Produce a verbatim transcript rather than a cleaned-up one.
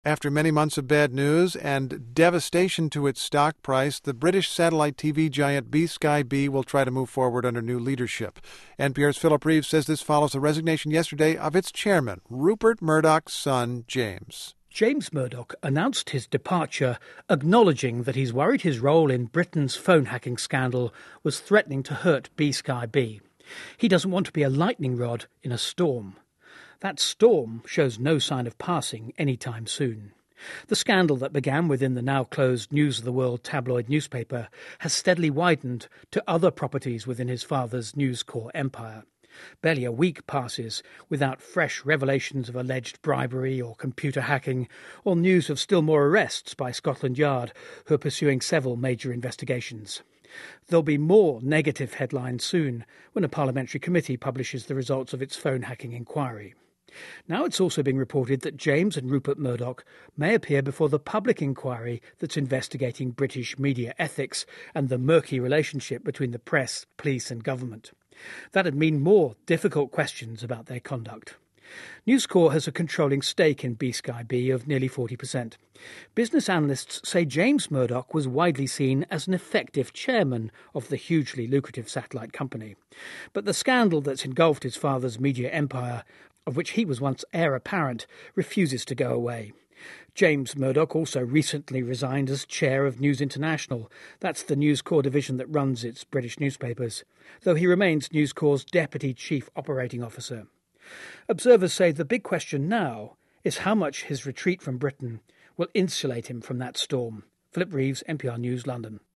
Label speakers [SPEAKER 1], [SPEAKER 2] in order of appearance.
[SPEAKER 1] After many months of bad news and devastation to its stock price, the British satellite T V giant B Sky B will try to move forward under new leadership. N P R's Philip Reeves says this follows the resignation yesterday of its chairman, Rupert Murdoch's son, James.
[SPEAKER 2] James Murdoch announced his departure, acknowledging that he's worried his role in Britain's phone hacking scandal was threatening to hurt B Sky B. He doesn't want to be a lightning rod in a storm. That storm shows no sign of passing anytime soon. The scandal that began within the now-closed News of the World tabloid newspaper has steadily widened to other properties within his father's News Corp empire. Barely a week passes without fresh revelations of alleged bribery or computer hacking, or news of still more arrests by Scotland Yard, who are pursuing several major investigations. There'll be more negative headlines soon when a parliamentary committee publishes the results of its phone hacking inquiry. Now it's also being reported that James and Rupert Murdoch may appear before the public inquiry that's investigating British media ethics and the murky relationship between the press, police and government. That'd mean more difficult questions about their conduct. News Corp has a controlling stake in B Sky B of nearly forty percent. Business analysts say James Murdoch was widely seen as an effective chairman of the hugely lucrative satellite company. But the scandal that's engulfed his father's media empire, of which he was once heir apparent, refuses to go away. James Murdoch also recently resigned as chair of News International. That's the News Corp division that runs its British newspapers, though he remains News Corp's deputy chief operating officer. Observers say the big question now is how much his retreat from Britain will insulate him from that storm. Philip Reeves, N P R News, London.